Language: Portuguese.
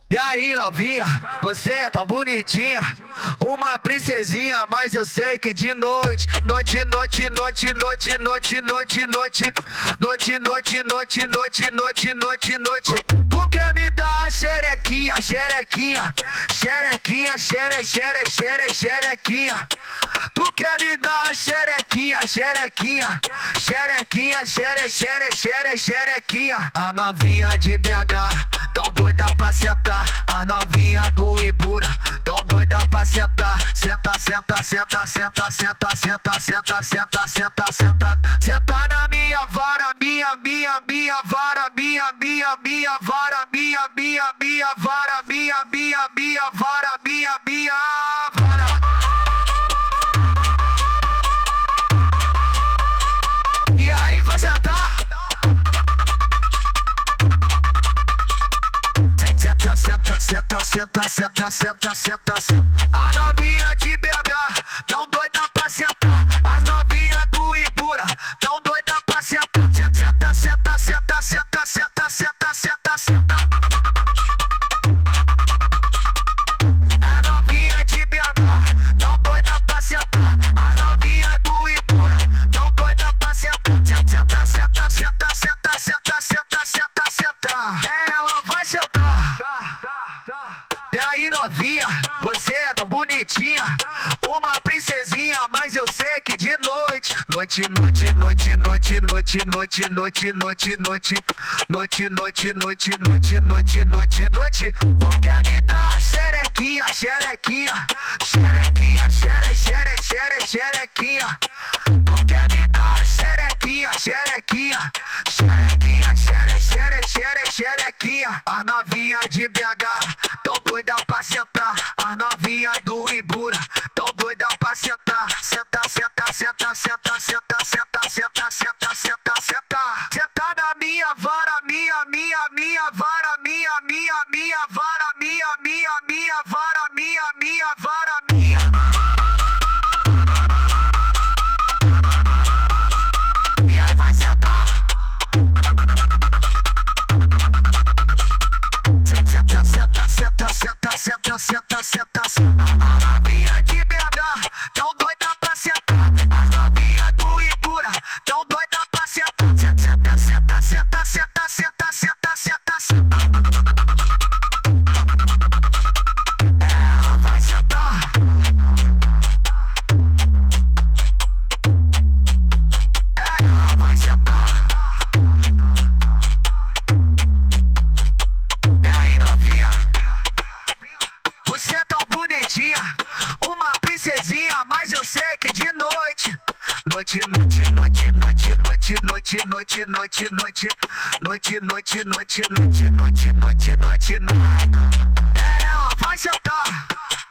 E aí, novinha, você é tão bonitinha, uma princesinha, mas eu sei que de noite, noite, noite, noite, noite, noite, noite, noite, noite, noite, noite, noite, noite, noite, noite, tu quer me dar xerequinha, xerequinha, xerequinha, xerequinha, tu quer me dar xerequinha, xerequinha, xerequinha, xerequinha, a novinha de BH, tão doida pra sentar. A novinha do Ibura, tão doida pra sentar. Senta, senta, senta, senta, senta, senta, senta, senta, senta, senta. Senta na minha vara, minha vara, minha vara, minha vara, minha vara, minha vara. E aí, vai sentar? Senta, senta, senta, senta, senta, senta, senta. A novinha de BH, tão doida pra sentar. As novinhas do Ibura, tão doida pra sentar. Senta, senta, senta, senta, senta, senta, senta, senta. A novinha de BH, tão doida pra sentar. As novinhas do Ibura, tão doida pra sentar. Senta, senta, senta, senta, senta, senta, senta, senta. Ela vai sentar. E aí, novinha, você é tão bonitinha, uma princesinha, mas eu sei que de noite, noite, noite, noite, noite, noite, noite, noite, noite, noite, noite, noite, noite, noite, noite, noite, noite, tu quer me dar xerequinha, xerequinha, xerequinha, xerequinha, tu quer me dar xerequinha, xerequinha, xerequinha, xerequinha, a novinha de BH, tão doida pra sentar. A novinha do Ibura, tão doida pra sentar. Senta, senta, senta, senta, senta, senta, senta, senta, senta, senta. Senta na minha vara, minha vara, minha vara, minha vara, minha vara, minha. E aí, vai sentar. Senta, senta, senta, senta, senta, senta, senta, senta. A novinha de BH, tão doida pra sentar. As novinhas do Ibura, tão doida pra sentar. Senta, senta, senta, senta, senta, senta, senta, senta. Ela vai sentar. Ela vai sentar. Você é tão bonitinha, uma princesinha, mas eu sei que de noite, noite, noite, noite, noite, noite, noite, noite, noite, noite, noite, noite, noite, noite, noite, noite, noite, ela vai sentar.